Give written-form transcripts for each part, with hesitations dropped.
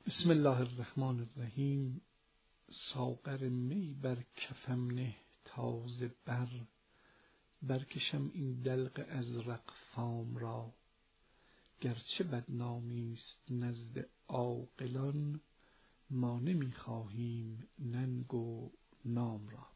بسم الله الرحمن الرحیم. ساغر می بر کفم نه تازه برکشم این دلق ازرق فام را. گرچه بدنامی است نزد عاقلان، ما نمی خواهیم ننگ و نام را.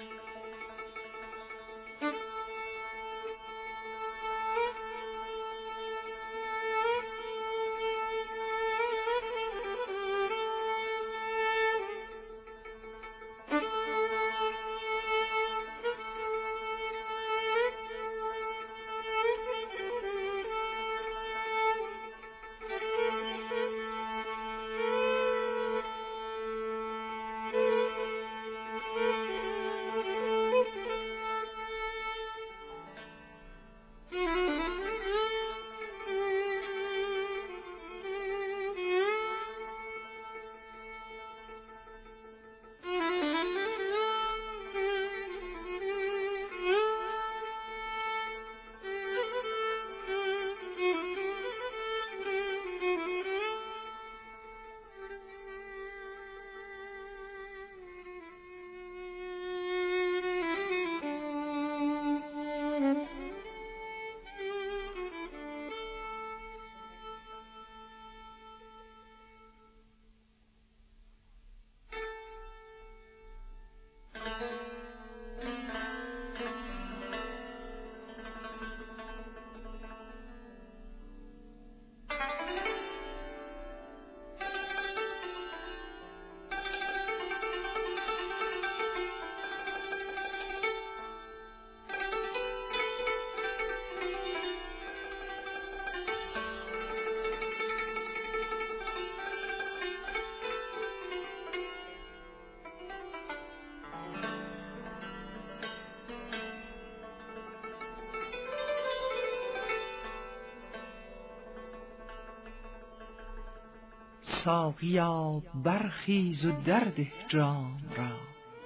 ساقیا برخیز و درده جام را،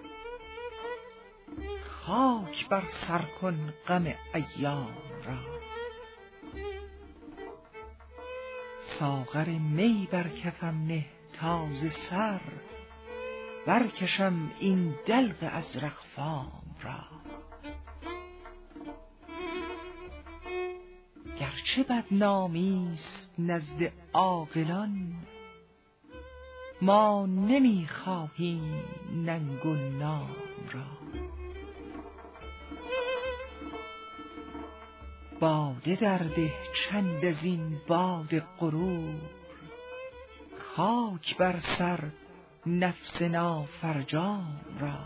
خاک بر سر کن غم ایام را. ساغر می بر کفم نه تازه سر، برکشم این دلق ازرق فام را. گرچه بدنامی است نزد عاقلان، ما نمی خواهیم ننگ و نام را. باده درده چند از این باد غرور، خاک بر سر نفس نافرجام را.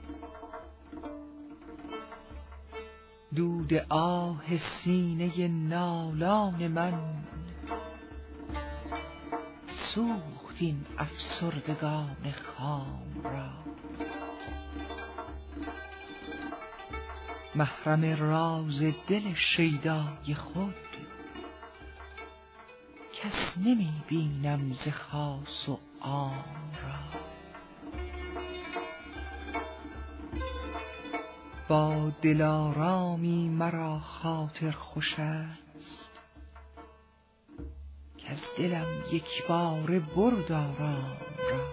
دود آه سینه نالان من، سوخت این افسردگان خام را. محرم راز دل شیدای خود، کس نمی بینم ز خاص و عام را. با دلارامی مرا خاطر خوش است، کز دلم یک باره برد آرام را.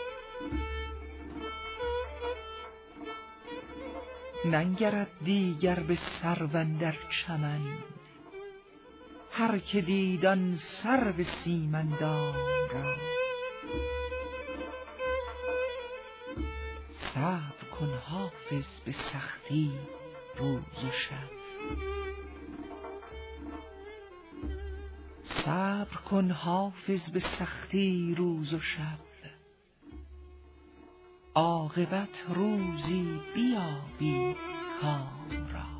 ننگرد دیگر به سرو اندر چمن، هر که دید آن سرو سیم اندام را. صبر کن حافظ به سختی روز و شب، صبر کن حافظ به سختی روز و شب. عاقبت روزی بیابی کام را.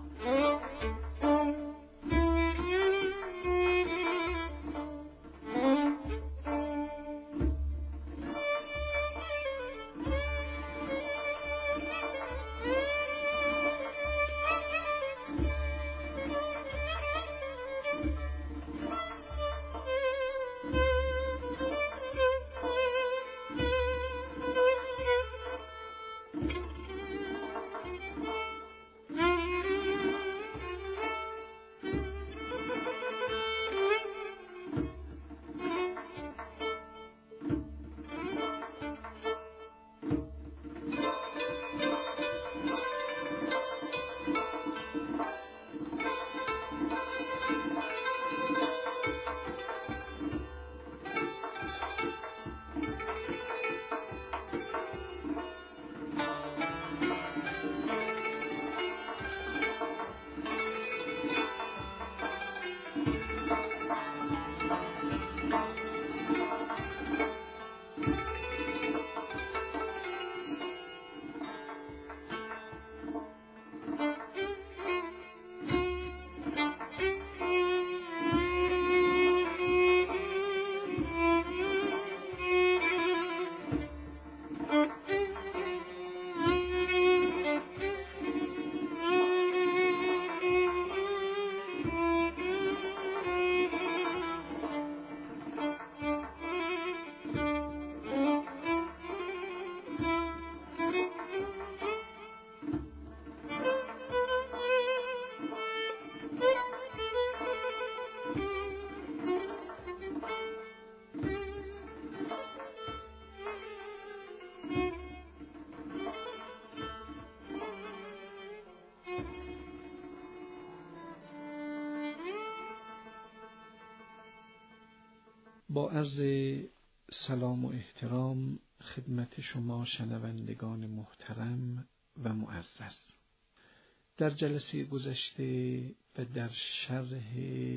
با عرض سلام و احترام خدمت شما شنوندگان محترم و معزز، در جلسه گذشته و در شرح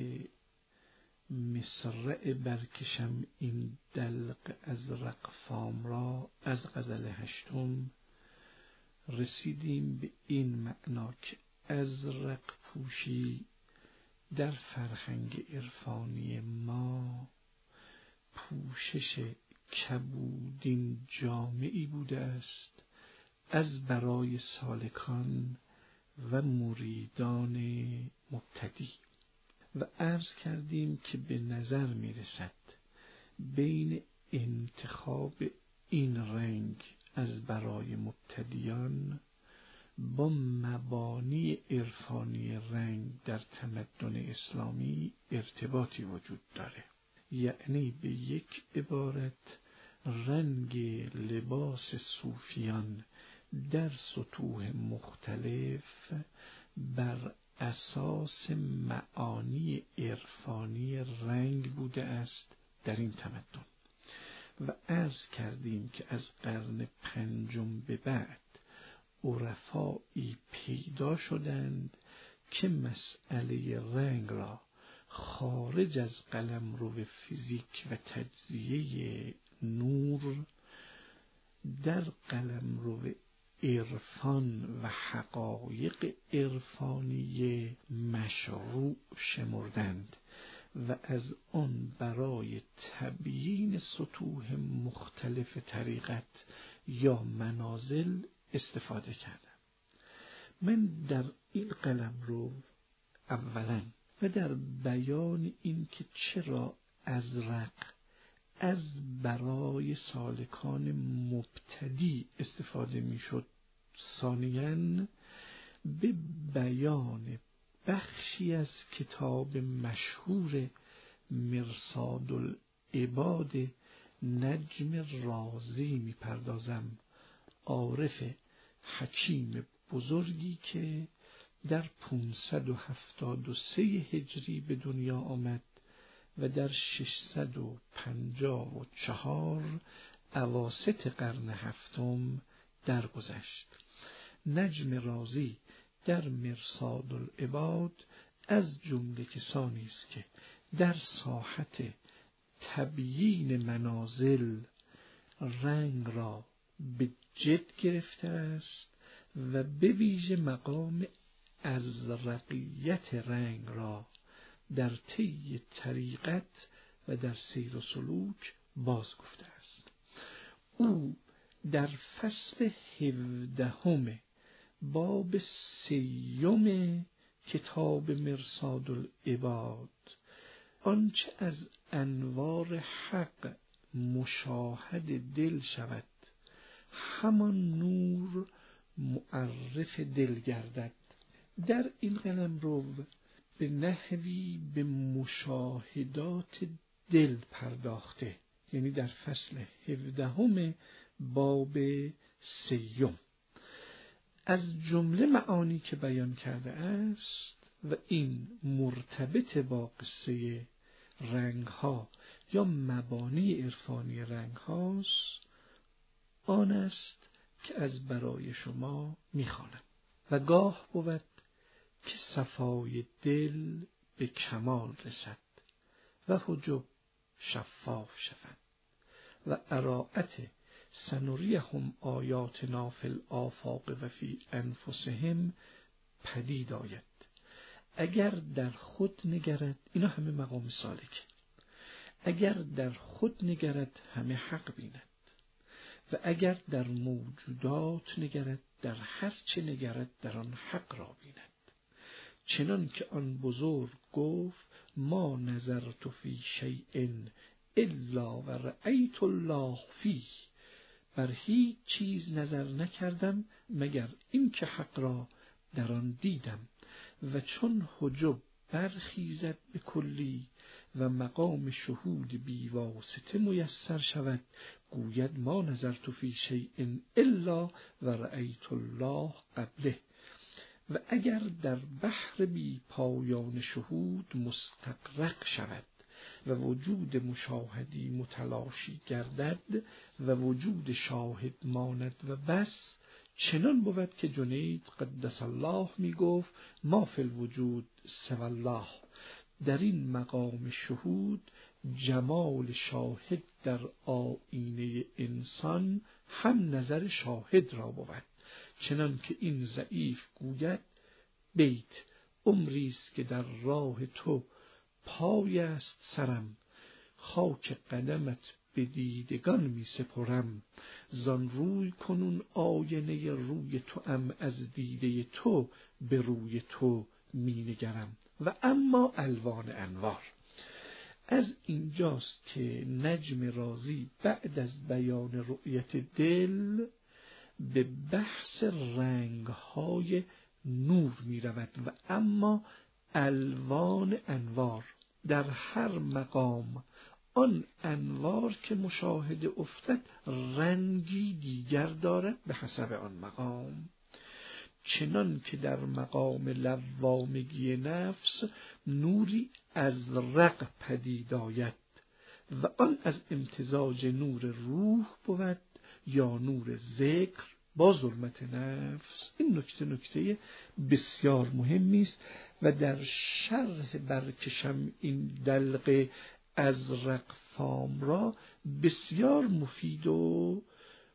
مصرع برکشم این دلق ازرق فام را از غزل 8 رسیدیم به این معنا که ازرق پوشی در فرهنگ عرفانی ما پوشش کبودین جامعی بوده است از برای سالکان و مریدان مبتدی، و عرض کردیم که به نظر می رسد بین انتخاب این رنگ از برای مبتدیان با مبانی عرفانی رنگ در تمدن اسلامی ارتباطی وجود داره. یعنی به یک عبارت رنگ لباس صوفیان در سطوح مختلف بر اساس معانی عرفانی رنگ بوده است در این تمدن، و عرض کردیم که از قرن 5 به بعد عرفایی پیدا شدند که مسئله رنگ را خارج از قلمرو فیزیک و تجزیه نور در قلمرو عرفان و حقایق عرفانی مشروع شمردند و از آن برای تبیین سطوح مختلف طریقت یا منازل استفاده کردم. من در این قلمرو اولا و در بیان این که چرا ازرق از برای سالکان مبتدی استفاده میشد، ثانیاً به بیان بخشی از کتاب مشهور مرصاد العباد نجم رازی میپردازم، عارف حکیم بزرگی که در 573 هجری به دنیا آمد و در 654 اواسط قرن 7 درگذشت. نجم رازی در مرصاد العباد از جمله کسانی است که در ساحت تبیین منازل رنگ را به جد گرفته است و به ویژه مقام ازرقیت رنگ را در طی طریقت و در سیر و سلوک باز گفته است. او در فصل 17 باب 3 کتاب مرصاد العباد آنچه از انوار حق مشاهد دل شود همان نور معرف دل گردد، در این قلمرو به نحوی به مشاهدات دل پرداخته، یعنی در فصل 17 باب 3 از جمله معانی که بیان کرده است و این مرتبط با قصه رنگ ها یا مبانی عرفانی رنگ هاست، آن است که از برای شما میخوانم. و گاه بود که صفای دل به کمال رسد و حجب شفاف شود و اراعت سنریهم آیاتنا فی الآفاق و فی انفسهم پدید آید. اگر در خود نگرد، اینا همه مقام سالک، اگر در خود نگرد همه حق بیند و اگر در موجودات نگرد در هر چه نگرد در آن حق را بیند. چنان که آن بزرگ گفت ما نظرت فی شیء الا و رأیت الله فیه، بر هیچ چیز نظر نکردم مگر این که حق را در آن دیدم. و چون حجب برخیزد به کلی و مقام شهود بیواسطه میسر شود، گوید ما نظرت فی شیء الا و رأیت الله قبله. و اگر در بحر بی پایان شهود مستغرق شود و وجود مشاهدی متلاشی گردد و وجود شاهد ماند و بس. چنان بود که جنید قدس الله می گفت ما فی الوجود سوی الله. در این مقام شهود جمال شاهد در آیینه انسان هم نظر شاهد را بود. چنان که این ضعیف گوید بیت عمری است که در راه تو پای است سرم، خاک قدمت به دیدگان می سپرم. زان روی کنون آینه روی تو ام، از دیده تو به روی تو می نگرم. و اما الوان انوار، از اینجاست که نجم رازی بعد از بیان رؤیت دل به بحث رنگ‌های نور می رود. و اما الوان انوار، در هر مقام آن انوار که مشاهده افتد رنگی دیگر دارد به حسب آن مقام. چنان که در مقام لوامگی نفس نوری ازرق پدید آید و آن از امتزاج نور روح بود یا نور ذکر با ظلمت نفس. این نکته بسیار مهمی است و در شرح برکشم این دلق ازرق فام را بسیار مفید و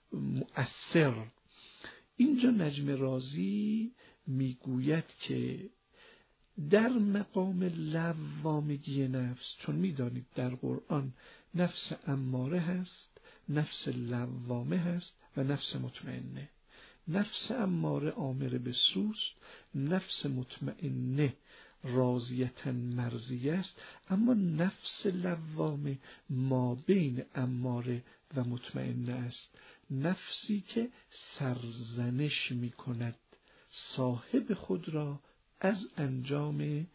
مؤثر. اینجا نجم رازی میگوید که در مقام لوامگی نفس، چون میدانید در قرآن نفس اماره هست، نفس لوامه هست و نفس مطمئنه. نفس اماره آمر به سوست، نفس مطمئنه راضیتاً مرضیه است، اما نفس لوامه ما بین اماره و مطمئنه است، نفسی که سرزنش می کند صاحب خود را از انجام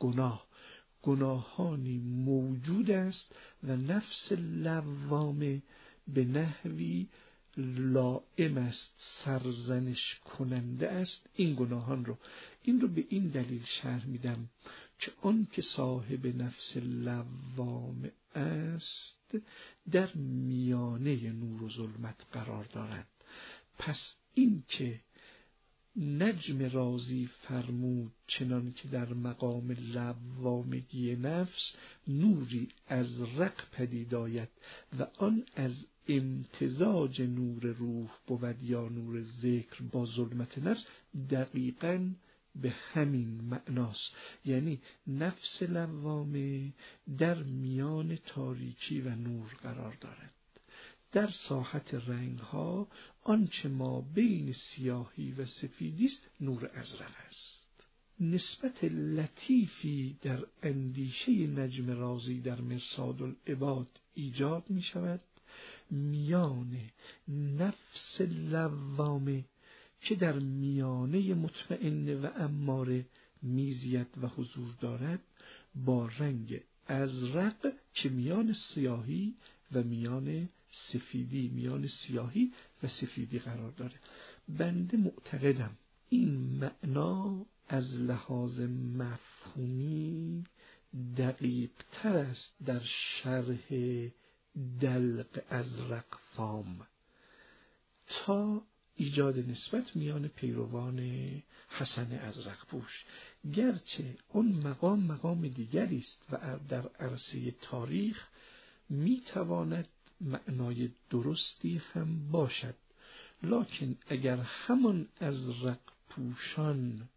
گناهانی موجود است و نفس لوامه به نحوی لائم است، سرزنش کننده است این گناهان رو. این رو به این دلیل شرح میدم که آن که صاحب نفس لوامه است در میانه نور و ظلمت قرار دارد. پس این که نجم رازی فرمود چنان که در مقام لوامگی نفس نوری ازرق پدید آید و آن از امتزاج نور روح بود یا نور ذکر با ظلمت نفس، دقیقاً به همین معناست. یعنی نفس لوامه در میان تاریکی و نور قرار دارد. در ساحت رنگ ها آنچه ما بین سیاهی و سفیدی است نور ازرق است. نسبت لطیفی در اندیشه نجم رازی در مرصاد العباد ایجاد می شود میان نفس لوامه که در میانه مطمئنه و اماره میزید و حضور دارد با رنگ ازرق که میان سیاهی و میان سفیدی، میان سیاهی و سفیدی قرار داره. بنده معتقدم این معنا از لحاظ مفهومی دقیق تر است در شرح دلق ازرق فام تا ایجاد نسبت میان پیروان حسن ازرق پوش. گرچه اون مقام دیگری است و در عرصه تاریخ میتواند معنای درستی هم باشد، لکن اگر همان ازرق پوشان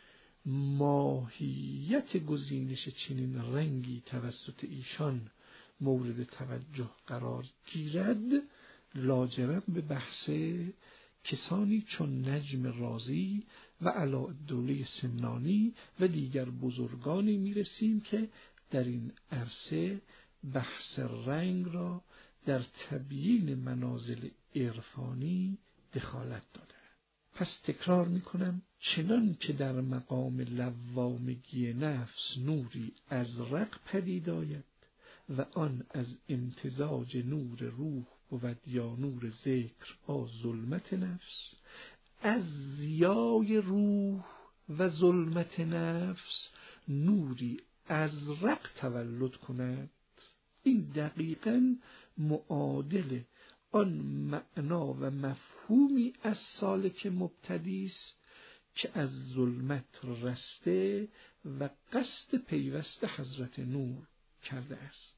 ماهیت گزینش چنین رنگی توسط ایشان مورد توجه قرار گیرد، لاجرم به بحث کسانی چون نجم رازی و علاءالدوله سمنانی و دیگر بزرگانی میرسیم که در این عرصه بحث رنگ را در تبیین منازل عرفانی دخالت داده. پس تکرار میکنم، چنان که در مقام لوامگی نفس نوری ازرق پدید آید و آن از امتزاج نور روح بود یا نور ذکر با ظلمت نفس، از ضیای روح و ظلمت نفس نوری ازرق تولد کند این دقیقاً معادل آن معنا و مفهومی از سالک مبتدی است که از ظلمت رسته و قصد پیوست حضرت نور کرده است.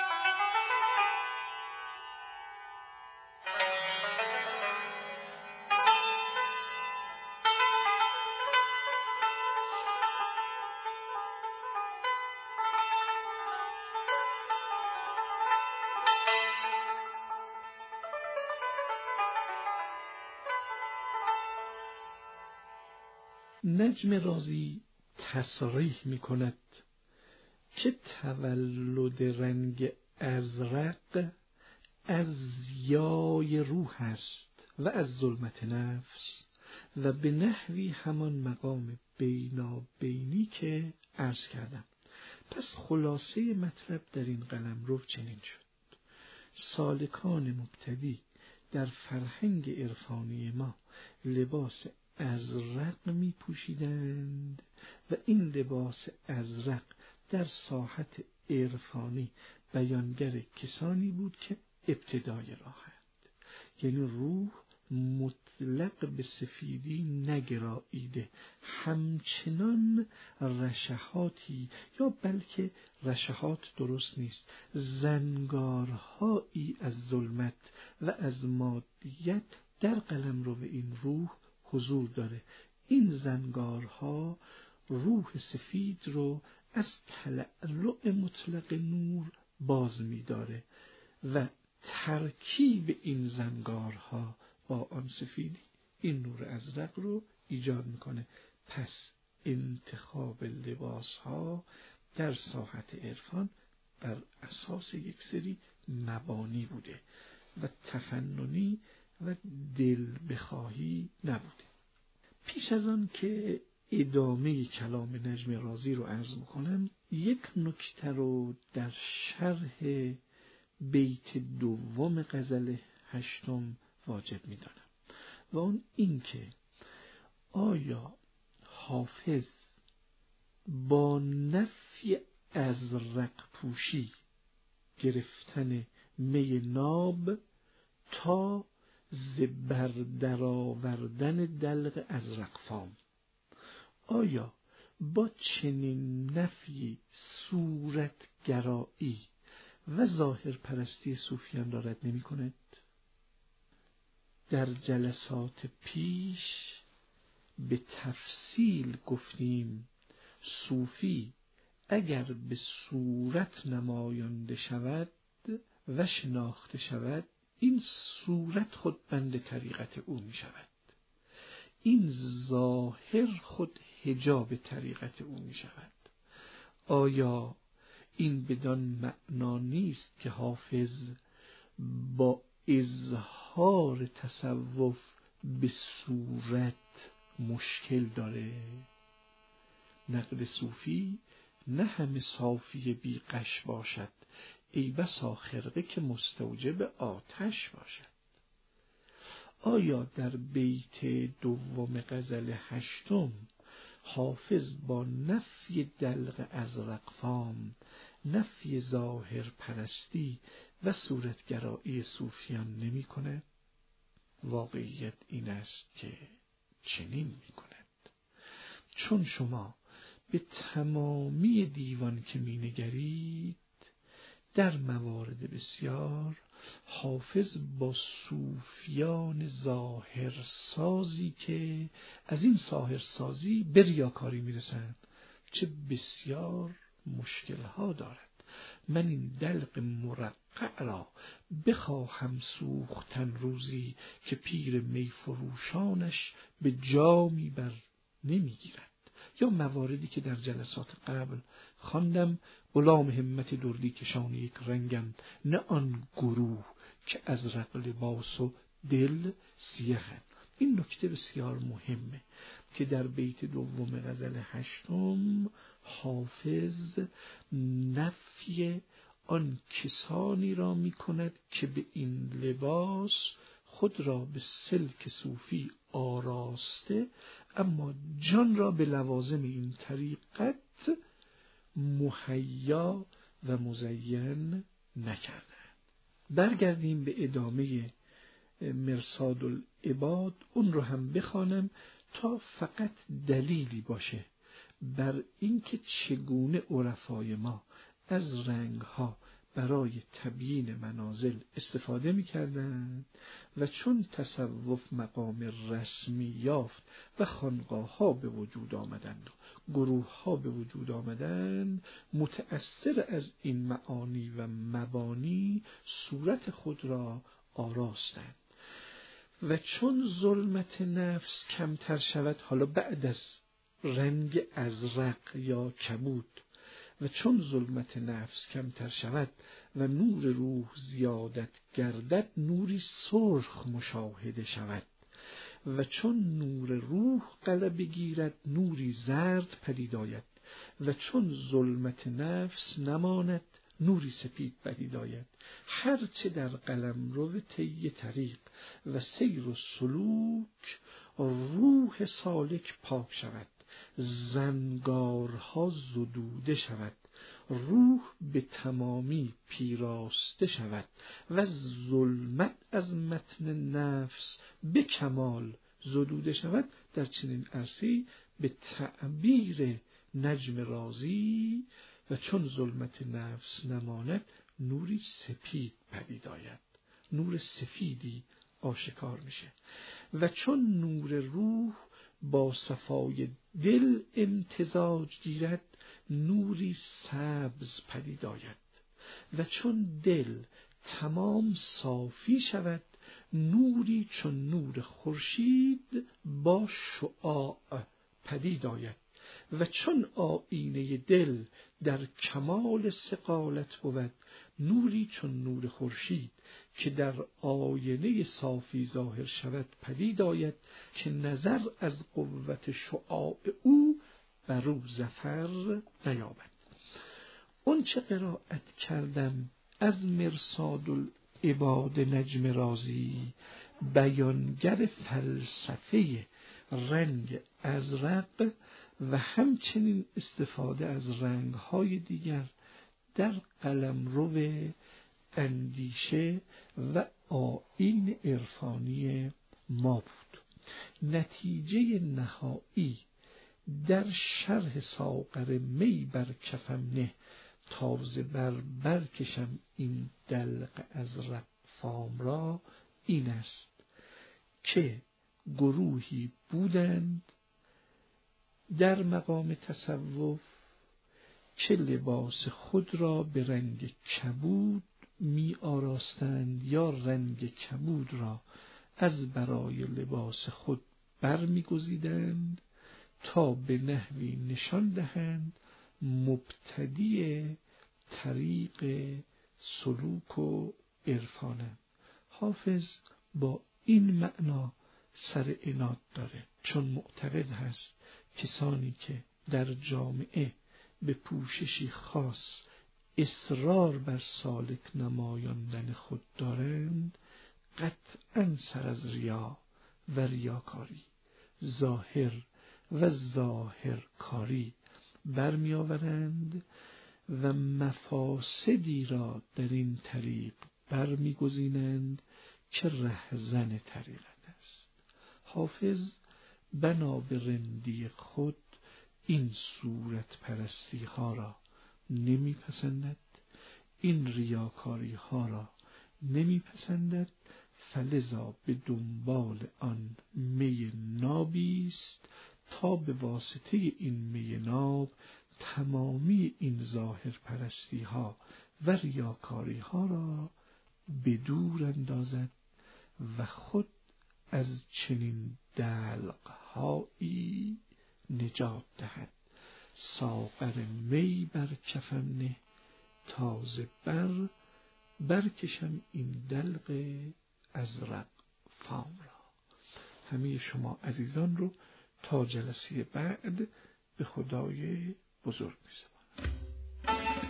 نجم رازی تصریح می کند که تولد رنگ ازرق از ضیای روح است و از ظلمت نفس و به نحوی همان مقام بینابینی که عرض کردم. پس خلاصه مطلب در این قلمرو چنین شد: سالکان مبتدی در فرهنگ عرفانی ما لباس ازرق می پوشیدند و این لباس ازرق در ساحت عرفانی بیانگر کسانی بود که ابتدای راهند، یعنی روح مطلق به سفیدی نگراییده، همچنان رشحاتی، یا بلکه رشحات درست نیست، زنگارهایی از ظلمت و از مادیت در قلمرو این روح حضور داره. این زنگارها روح سفید رو از تلألؤ مطلق نور باز می‌داره و ترکیب این زنگارها با آن سفیدی این نور ازرق رو ایجاد میکنه. پس انتخاب لباسها در ساحت عرفان بر اساس یک سری مبانی بوده و تفننی و دل بخواهی نبوده. پیش از آن که ادامه کلام نجم رازی رو عرض میکنم، یک نکته رو در شرح بیت دوم غزل 8 واجب میدانم و اون این که آیا حافظ با نفی ازرق پوشی، گرفتن می ناب تا زبر درآوردن دلق ازرق فام، آیا با چنین نفی صورتگرایی و ظاهر پرستی صوفیان را رد نمی کند؟ در جلسات پیش به تفصیل گفتیم صوفی اگر به صورت نمایانده شود و شناخته شود، این صورت خود بند طریقت او می شود، این ظاهر خود حجاب طریقت او می شود. آیا این بدان معنا نیست که حافظ با اظهار تصوف به صورت مشکل داره؟ نقد صوفی نه همه صافی بی غش باشد، ای بسا خرقه که مستوجب آتش باشد. آیا در بیت دوم غزل 8 حافظ با نفی دلق ازرق فام، نفی ظاهر پرستی و صورتگرایی صوفیان نمی کند؟ واقعیت این است که چنین می کند. چون شما به تمامی دیوان که می نگرید، در موارد بسیار حافظ با صوفیان ظاهرسازی که از این ظاهرسازی به ریاکاری می رسند چه بسیار مشکلها دارد. من این دلق مرقع را بخواهم سوختن روزی که پیر میفروشانش به جامی بر نمیگیرد. یا مواردی که در جلسات قبل خواندم، غلام همت دردی کشان یک رنگند، نه آن گروه که ازرق لباس و دل سیه‌اند. این نکته بسیار مهمه که در بیت دوم غزل 8 حافظ نفی آن کسانی را می کند که به این لباس خود را به سلک صوفی آراسته، اما جان را به لوازم این طریقت مهیا و مزین نکردند. برگردیم به ادامه مرصاد العباد، اون رو هم بخوانم تا فقط دلیلی باشه بر اینکه چگونه عرفای ما از رنگها برای تبیین منازل استفاده می‌کردند و چون تصوف مقام رسمی یافت و خانقاه‌ها به وجود آمدند و گروه‌ها به وجود آمدند، متأثر از این معانی و مبانی صورت خود را آراستند و چون ظلمت نفس کمتر شود، حالا بعد از رنگ ازرق یا کبود، و چون ظلمت نفس کمتر شود و نور روح زیادت گردد، نوری سرخ مشاهده شود و چون نور روح غلبه گیرد، نوری زرد پدید آید و چون ظلمت نفس نماند، نوری سپید پدید آید. هرچه در قلمرو طی طریق و سیر و سلوک روح سالک پاک شود، زنگارها زدوده شود، روح به تمامی پیراسته شود و ظلمت از متن نفس به کمال زدوده شود، در چنین عرصه‌ای به تعبیر نجم رازی و چون ظلمت نفس نماند، نوری سپید پدید آید، نور سفیدی آشکار میشه و چون نور روح با صفای دل امتزاج گیرد، نوری سبز پدید آید و چون دل تمام صافی شود، نوری چون نور خورشید با شعاع پدید آید و چون آیینه دل در کمال صقالت بود، نوری چون نور خورشید که در آینه صافی ظاهر شود پدید آید که نظر از قوت شعاع او بر او ظفر نیابد. اون چه قرائت کردم از مرصاد العباد نجم رازی، بیانگر فلسفه رنگ ازرق و همچنین استفاده از رنگ‌های دیگر در قلمرو اندیشه و آیین عرفانی ما بود. نتیجه نهایی در شرح ساغر می بر کفم نه، تازه برکشم این دلق ازرق فام را، این است که گروهی بودند در مقام تصوف که لباس خود را به رنگ کبود می آراستند یا رنگ کبود را از برای لباس خود برمی گزیدند تا به نحوی نشان دهند مبتدی طریق سلوک و عرفانند. حافظ با این معنا سر عناد داره، چون معتقد هست کسانی که در جامعه به پوششی خاص اصرار بر سالک نمایاندن خود دارند، قطعاً سر از ریا و ریاکاری، ظاهر و ظاهرکاری برمی آورند و مفاسدی را در این طریق برمی گزینند که رهزن طریقت است. حافظ بنا به رندی خود این صورت پرستی ها را نمی پسندد، این ریاکاری ها را نمی پسندد، فلذا به دنبال آن می نابی است تا به واسطه این می ناب تمامی این ظاهر پرستی ها و ریاکاری ها را به دور اندازد و خود از چنین دلق هایی نجات دهد. ساغر می بر کفم نه، تازه برکشم این دلق ازرق فام را. همه شما عزیزان رو تا جلسه بعد به خدای بزرگ می‌سپارم.